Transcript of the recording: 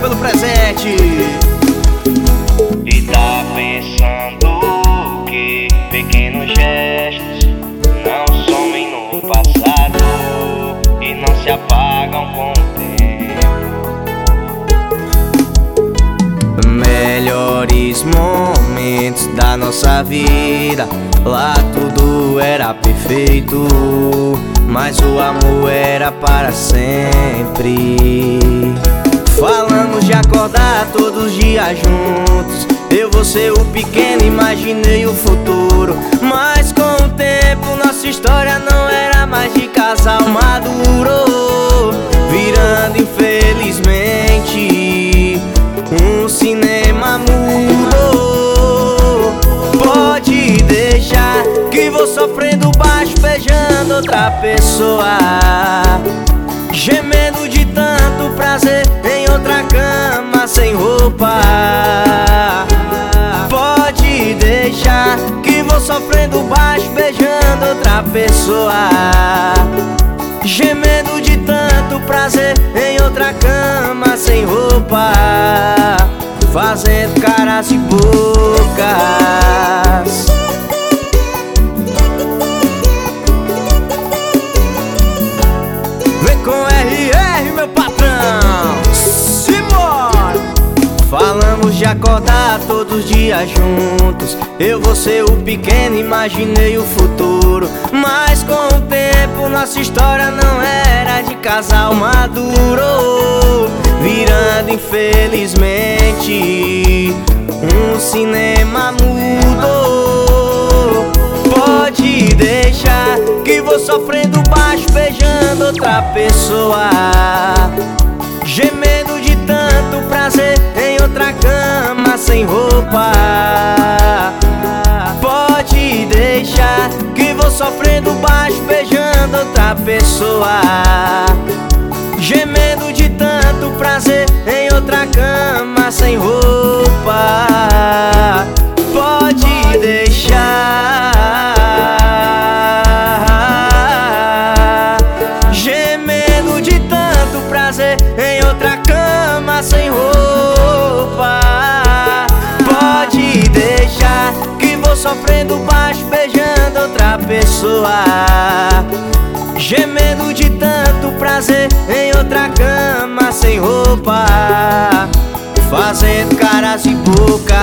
pelo presente. E tá pensando que pequenos gestos não somem no passado e não se apagam com o tempo. Melhores momentos da nossa vida, lá tudo era perfeito, mas o amor era para sempre. Falamos de acordar todos os dias juntos, eu, você, o pequeno, imaginei o futuro. Mas com o tempo nossa história não era mais de casal maduro, virando infelizmente um cinema mudo. Pode deixar que vou sofrendo baixo, beijando outra pessoa, gemendo de tanto prazer em outra cama sem roupa. Pode deixar que vou sofrendo baixo, beijando outra pessoa, gemendo de tanto prazer em outra cama sem roupa, fazendo caras e bocas. Vem com RR, meu patrão, simbora! Falamos de acordar todos os dias juntos, eu, você, o pequeno, imaginei o futuro. Mas com o tempo nossa história não era de casal maduro, virando infelizmente um cinema mudo. Pode deixar que vou sofrendo baixo, beijando outra pessoa, gemendo de tanto prazer em outra cama sem roupa. Pode deixar que vou sofrendo baixo, beijando outra pessoa, gemendo de tanto prazer em outra cama sem roupa. Pode deixar, gemendo de tanto prazer em outra cama sem roupa. Pode deixar que vou sofrendo baixo, beijando outra pessoa, gemendo de tanto prazer em outra cama sem roupa, fazendo caras e bocas.